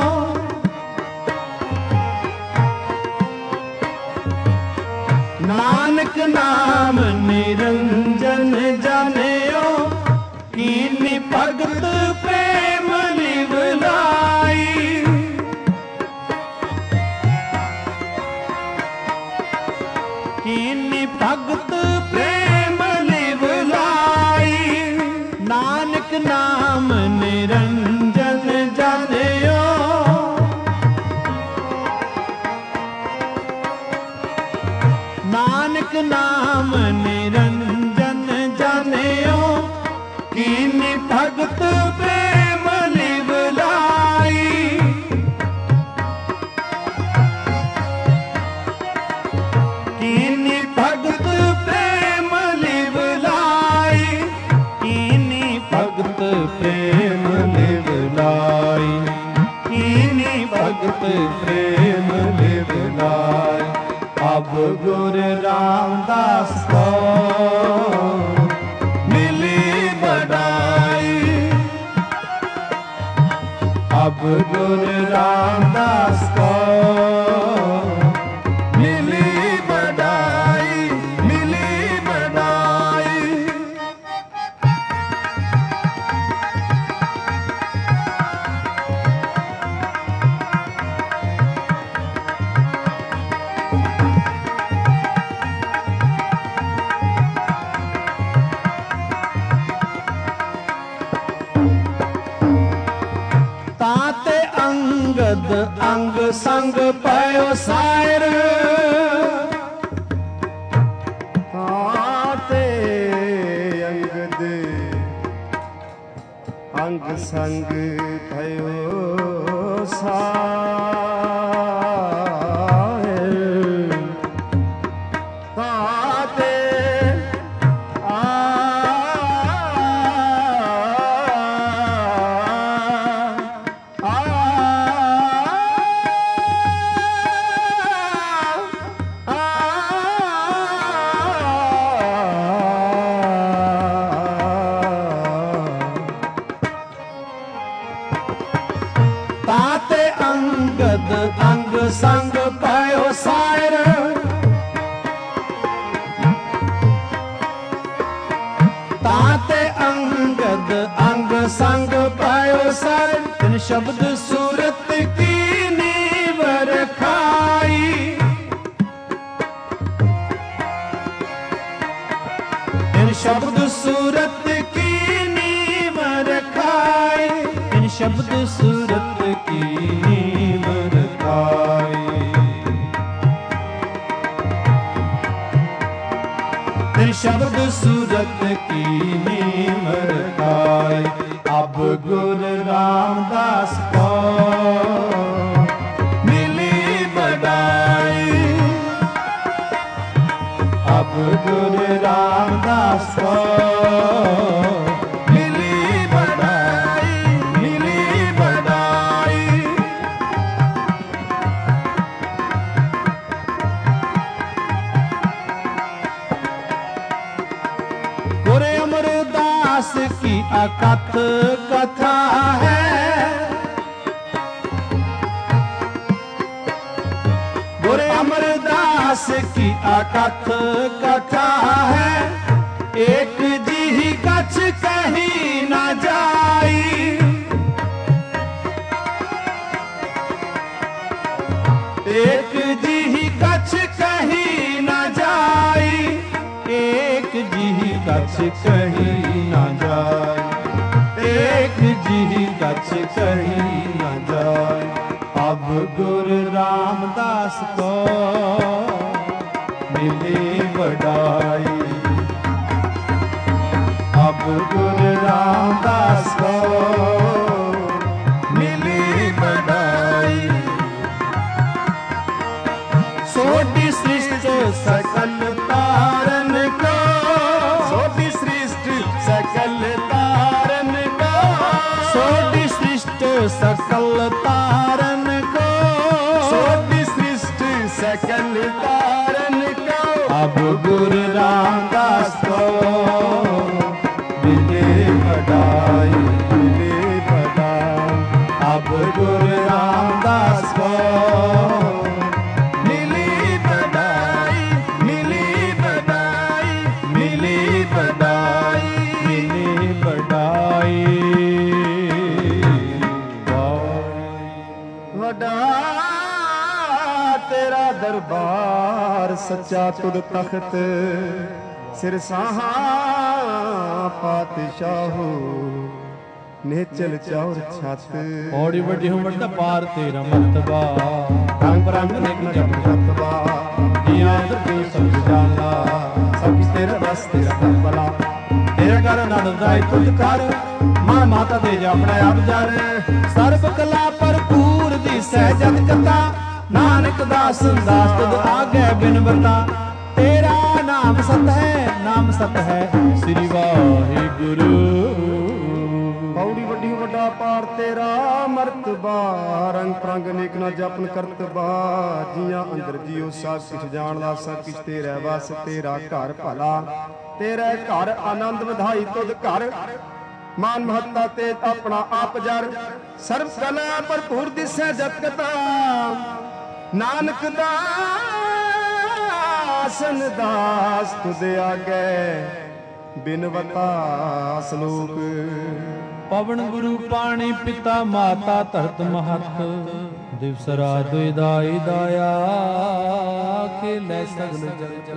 नानक नाम निरंजन जानियो। कीनी भगत प्रेम निवलाई। कीनी भगत प्रेम लिव लाई। नानक नाम निरंजन जानियो, नानक नाम निरंजन जानियो। कीनी भगत प्रेम लिव लाई। कीनी भगत प्रेम लिव लाई। कीनी भगत प्रेम लिव लाई। कीनी भगत प्रेम लिव लाई। अब गुरु रामदास को मिली बड़ाई। अब गुरु रामदास को मिली बड़ाई, मिली बड़ाई। ताते अंगद अंग संग पयो सायर। ताते अंगद अंग संग भयो सायर। ताते आ ताते अंगद अंग संग पयो सायर। ताते अंगद अंग संग पयो सायर। तिन शब्द सूरत की नीव रखाई। तिन शब्द सूरत की नीव रखाई। तिन शब्द सूरत की नीव रखाई। तिन शब्द सूरत की नीव रखाई। अब गुरु रामदास को मिली बड़ाई। अब गुरु रामदास को मिली बड़ाई, मिली बड़ाई। गुरु अमरदास की अकथ कथा है। गुरु अमरदास की अकथ कथा है। एक जी कछ कहीं न जाई। एक जी कछ कहीं न जाई। एक जी कछ कहीं न जाई। एक जी कछ कहीं न जाई। अब गुरु रामदास को मिली बड़ाई। अब गुरु रामदास को मिली बड़ाई। सोटी सृष्टि सकल तारन को। सोटी सृष्टि सकल तारन को। सोटी सृष्टि सकल तारन को। सोटी सृष्टि सकल तारन को। अब गुरु रामदास को मिली बड़ाई, मिली बड़ाई। अब गुरु रामदास को मिली बड़ाई, मिली बड़ाई, मिली बड़ाई, मिली बड़ाई। वडा तेरा दरबार ਸੱਚਾ ਤੁਧ ਤਖਤ ਸਿਰ ਸਾਹਾ ਪਾਤਸ਼ਾਹੋ ਨੇਚਲ ਚੌਰ ਛੱਤ ਔੜੀ ਵੱਡੀ ਉਮਰ ਦਾ ਪਾਰ ਤੇਰਾ ਮਰਤਬਾ ਰੰਗ ਰੰਗ ਨਿਕ ਜਪ ਜਪਵਾ ਜੀ ਆਦਰ ਜੋ ਸਭ ਜਾਣਾ ਸਭ ਤੇਰਾ ਬਸ ਤੇਰਾ ਕਰਬਲਾ ਤੇਰਾ ਕਰ ਨੜਦਾਈ ਤੁਧ ਕਰ ਮਾਂ ਮਾਤਾ ਦੇ ਜਾਪਣਾ ਆਪ ਜਰ ਸਰਬ ਕਲਾ ਭਰਪੂਰ ਦੀ ਸਹਿਜਤ ਕਥਾ ਨਾਨਕ ਦਾਸ ਦਾਸ ਤੁਧ ਆਗੇ ਬਿਨ ਬਤਾ ਤੇਰਾ ਨਾਮ ਸਤ ਹੈ ਨਾਮ ਸਤ ਹੈ ਸ੍ਰੀ ਵਾਹਿਗੁਰੂ ਪੌੜੀ ਵੱਡੀ ਵੱਡਾ ਪਾਰ ਤੇਰਾ ਮਰਤਬਾ ਰੰਗ ਪ੍ਰੰਗ ਨੇਕ ਨਾ ਜਪਨ ਕਰਤਬਾ ਜੀਆਂ ਅੰਦਰ ਜੀਉ ਸਭ ਕਿਛ ਜਾਣਦਾ ਸਭ ਕਿਛ ਤੇਰਾ ਵਸ ਤੇਰਾ ਘਰ ਭਲਾ ਤੇਰਾ ਘਰ ਆਨੰਦ ਵਧਾਈ ਤੁਧ ਘਰ ਮਾਨ ਮਹੱਤਾ ਤੇ ਆਪਣਾ ਆਪ ਜਰ ਸਰਬ ਕਲਾ ਭਰਪੂਰ ਦਿਸੈ ਜਤ ਕਥਾ ਨਾਨਕ ਦਾਸਨ ਦਾਸ ਤੁਧ ਆਗੇ ਬਿਨਵਤਾ ਸਲੋਕ ਪਵਨ ਗੁਰੂ ਪਾਣੀ ਪਿਤਾ ਮਾਤਾ ਧਰਤ ਮਹਤ ਦਿਵਸ ਰਾਤ ਦੁਇਦਾਈ ਦਾਇਆ ਖੇਲੇ ਸਗਲ ਜਗਤ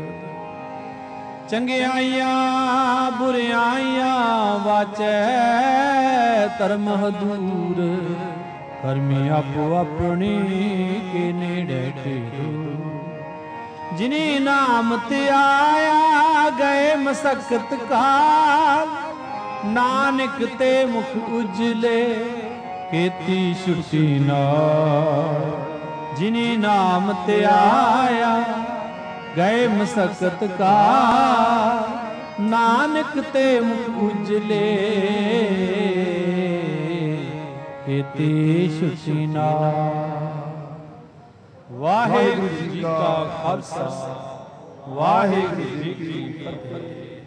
ਚੰਗਿਆਈਆਂ ਬੁਰਿਆਈਆਂ ਵਾਚੈ ਧਰਮ ਹਦੂਰ ਕਰਮੀ ਆਪੋ ਆਪਣੀ ਕੇ ਨੇੜੇ ਟੇੜੂ ਜਿਨੀ ਨਾਮ ਤੇ ਆਇਆ ਗਏ ਮਸਕਤ ਕਾਲ ਨਾਨਕ ਤੇ ਮੁਖ ਉਜਲੇ ਕੀਤੀ ਛੁੱਟੀ ਨਾਲ ਜਿਨੀ ਨਾਮ ਤੇ ਆਇਆ ਗਏ ਮਸਕਤ ਕਾਲ ਨਾਨਕ ਤੇ ਮੁਖ ਉਜਲੇ ਕੀਤੀ ਛੁੱਟੀ ਨਾਲ ਵਾਹਿਗੁਰੂ ਜੀ ਕਾ ਖਾਲਸਾ ਵਾਹਿਗੁਰੂ ਜੀ ਕੀ ਫਤਿਹ।